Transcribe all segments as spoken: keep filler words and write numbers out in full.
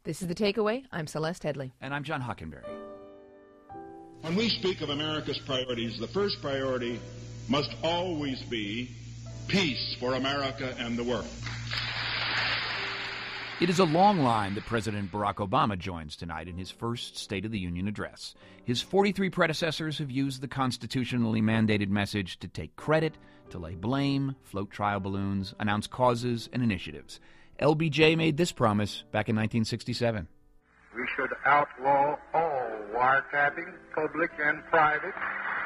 This is The Takeaway. I'm Celeste Headley. And I'm John Hockenberry. When we speak of America's priorities, the first priority must always be peace for America and the world. It is a long line that President Barack Obama joins tonight in his first State of the Union address. His forty-three predecessors have used the constitutionally mandated message to take credit, to lay blame, float trial balloons, announce causes and initiatives. L B J made this promise back in nineteen sixty-seven. We should outlaw all wiretapping, public and private,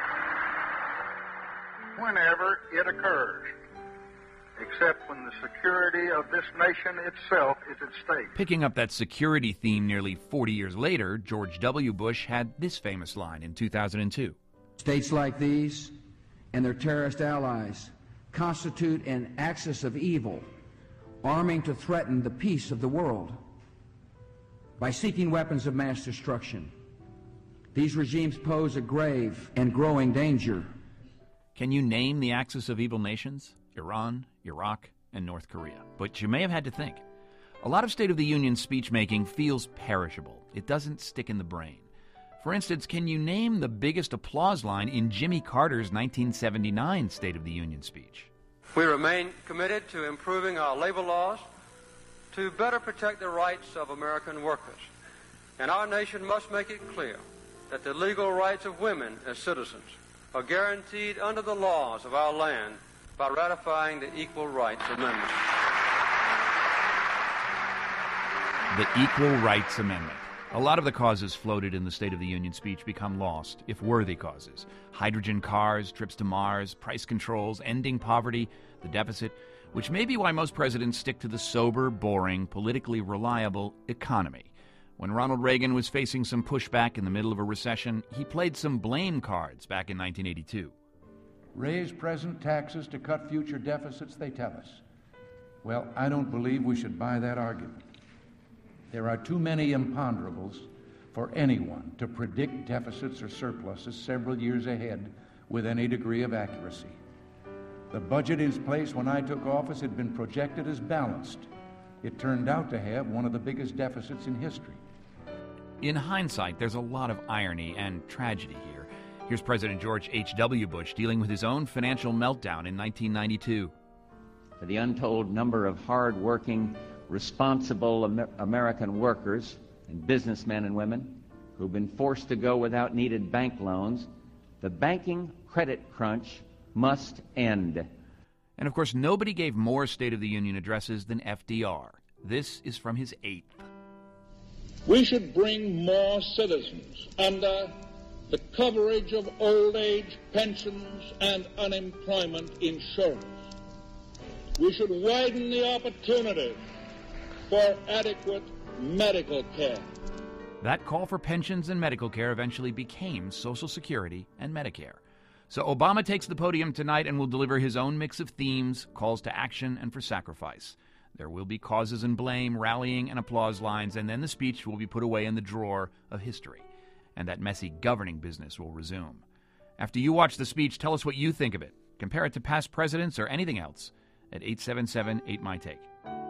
whenever it occurs, except when the security of this nation itself is at stake. Picking up that security theme nearly forty years later, George W. Bush had this famous line in two thousand two. States like these and their terrorist allies constitute an axis of evil, arming to threaten the peace of the world. By seeking weapons of mass destruction, these regimes pose a grave and growing danger. Can you name the axis of evil nations? Iran, Iraq, and North Korea. But you may have had to think. A lot of State of the Union speech-making feels perishable. It doesn't stick in the brain. For instance, can you name the biggest applause line in Jimmy Carter's nineteen seventy-nine State of the Union speech? We remain committed to improving our labor laws to better protect the rights of American workers. And our nation must make it clear that the legal rights of women as citizens are guaranteed under the laws of our land by ratifying the Equal Rights Amendment. The Equal Rights Amendment. A lot of the causes floated in the State of the Union speech become lost, if worthy causes. Hydrogen cars, trips to Mars, price controls, ending poverty, the deficit, which may be why most presidents stick to the sober, boring, politically reliable economy. When Ronald Reagan was facing some pushback in the middle of a recession, he played some blame cards back in nineteen eighty-two. Raise present taxes to cut future deficits, they tell us. Well, I don't believe we should buy that argument. There are too many imponderables for anyone to predict deficits or surpluses several years ahead with any degree of accuracy. The budget in place when I took office had been projected as balanced. It turned out to have one of the biggest deficits in history. In hindsight, there's a lot of irony and tragedy here. Here's President George H W. Bush dealing with his own financial meltdown in nineteen ninety-two. For the untold number of hard-working, responsible Amer- American workers and businessmen and women who've been forced to go without needed bank loans, the banking credit crunch must end. And of course, nobody gave more State of the Union addresses than F D R. This is from his eighth. We should bring more citizens under the coverage of old age pensions and unemployment insurance. We should widen the opportunities for adequate medical care. That call for pensions and medical care eventually became Social Security and Medicare. So Obama takes the podium tonight and will deliver his own mix of themes, calls to action, and for sacrifice. There will be causes and blame, rallying, and applause lines, and then the speech will be put away in the drawer of history. And that messy governing business will resume. After you watch the speech, tell us what you think of it. Compare it to past presidents or anything else at eight seven seven, eight M Y Take.